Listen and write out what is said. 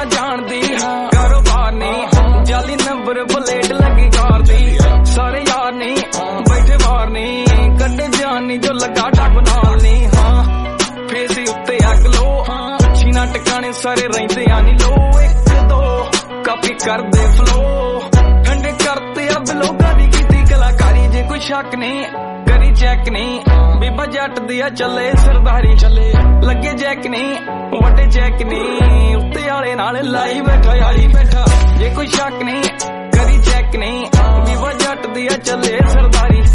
जानदी कारोबार नहीं जाली नंबर प्लेट लगी कार दी सारे यार नहीं बैठे बाहर नहीं कड्डे जान नहीं जो लगा टप नाल नहीं हाँ फेस उत्ते अग लो अच्छी ना टकाने सारे रहिंदे आनी लो एक दो कापी कर दे फ्लो ठंडे करते अब लोगां दी कीती कलाकारी जे कोई शक नहीं करी चेक नहीं बीबा जट दिया चले सरदारी चले लगे जैक नहीं वड्डे चेक नहीं उत्ते आले नाल लाई बैठा यारी बैठा जे कोई शक नहीं करी चेक नहीं बीबा जट दिया चले सरदारी